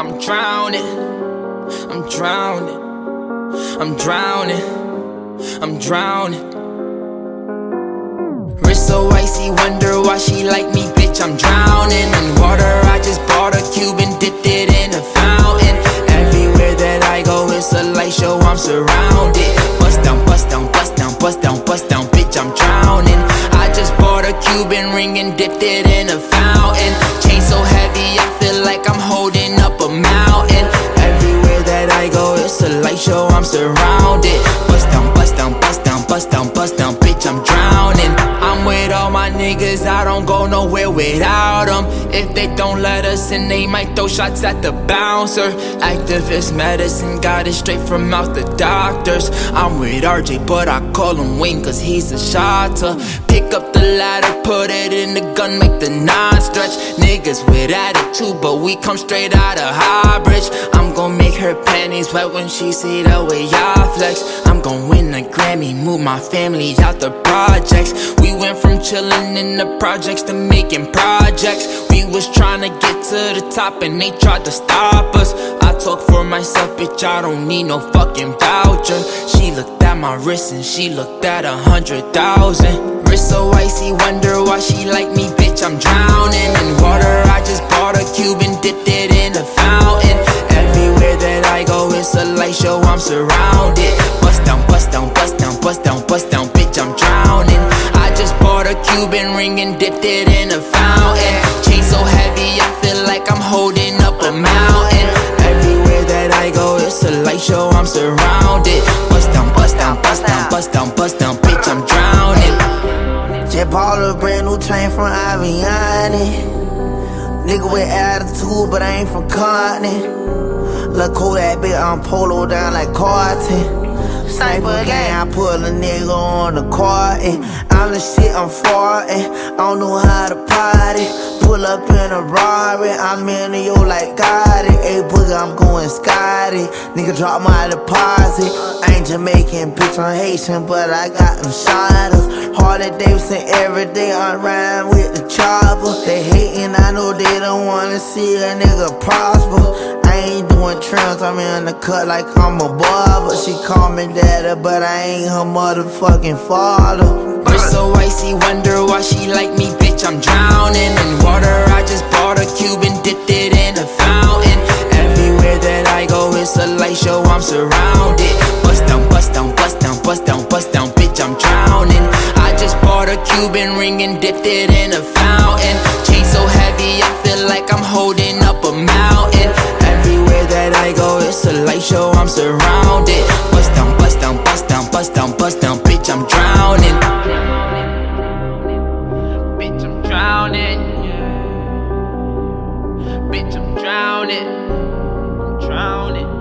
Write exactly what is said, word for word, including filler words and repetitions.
I'm drowning, I'm drowning, I'm drowning, I'm drowning. Wrist so icy, wonder why she like me, bitch, I'm drowning. In water, I just bought a cube and dipped it in a fountain. Everywhere that I go, it's a light show, I'm surrounded. Bust down, bust down, bust down, bust down, bust down, bitch, I'm drowning. I just bought a Cuban ring and dipped it in a fountain. Chain so heavy, I feel like I'm holding up a mountain. Everywhere that I go, it's a light show, I'm surrounded. Bust down, bust down, bust down, bust down, bust down, bitch, I'm drowning. I'm with all my niggas, I don't go nowhere without them. If they don't let us in, they might throw shots at the bouncer. Activist medicine, got it straight from out the doctors. I'm with R J, but I call him Wayne cause he's a shotter. Pick up the ladder, put it in the gun, make the nine stretch. Niggas with attitude, but we come straight out of Highbridge. I'm gon' make her panties wet when she see the way I flex. I'm gon' win a Grammy, move my family out the projects. We went from chillin' in the projects to making projects. We was tryna get to the top and they tried to stop us. I talk for myself, bitch, I don't need no fucking voucher. She looked at my wrist and she looked at a hundred thousand. Wrist so icy, wonder why she like me, bitch, I'm drowning. In water, I just bought a cube and dipped it in a fountain. Everywhere that I go, it's a light show, I'm surrounded. Bust down, bust down, bust down, bust down, bust down, bitch, I'm drowning. I just bought a Cuban ring and dipped it in a fountain. Chain so heavy, I feel like I'm holding up a mountain. Everywhere that I go, it's a light show, I'm surrounded. Bust down, bust down, bust down, bust down, bust down, bitch, I'm drowning. Just bought a brand new chain from Aviani. Nigga with attitude, but I ain't from Compton. Look cool that bitch, I'm polo down like Carton. Sniper gang, I pull a nigga on the carton. I'm the shit, I'm farting. I don't know how to party. Pull up in a Rari, I'm in the yo like Gotti. Ayy, boogie, I'm going Scotty. Nigga drop my deposit. I ain't Jamaican, bitch, I'm Haitian, but I got them shotters. Harley Davidson every day, I ride with the chopper. They hating, I know they don't wanna see a nigga prosper. I ain't doing trims, I'm in the cut like I'm a barber. She call me daddy, but I ain't her motherfucking father. Wrist so icy, wonder why she like me, bitch, I'm drowning. In water, I just bought a cube and dipped it in a fountain. Everywhere that I go, it's a light show, I'm surrounded. Bust down, bust down, bust down, bust down, bust down, bitch, I'm drowning. I just bought a Cuban ring and dipped it in a fountain. Chain so heavy, I feel like I'm holding up a mountain. Everywhere that I go, it's a light show, I'm surrounded. Bust down, bust down, bust down, bust down, bust down, bitch, I'm drowning. Bitch, I'm drowning. Bitch, I'm drowning. I'm drowning.